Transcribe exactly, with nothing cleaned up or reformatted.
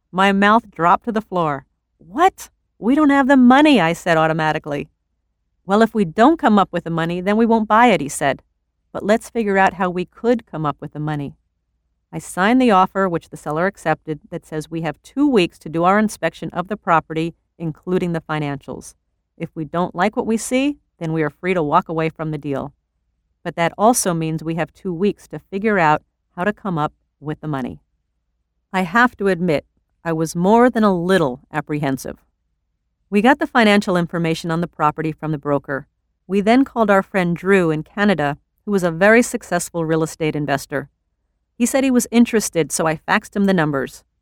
My mouth dropped to the floor. What? We don't have the money, I said automatically. Well, if we don't come up with the money, then we won't buy it, he said. But let's figure out how we could come up with the money. I signed the offer, which the seller accepted, that says we have two weeks to do our inspection of the property, including the financials. If we don't like what we see, then we are free to walk away from the deal. But that also means we have two weeks to figure out how to come up with the money. I have to admit, I was more than a little apprehensive. We got the financial information on the property from the broker. We then called our friend Drew in Canada, who was a very successful real estate investor. He said he was interested, so I faxed him the numbers.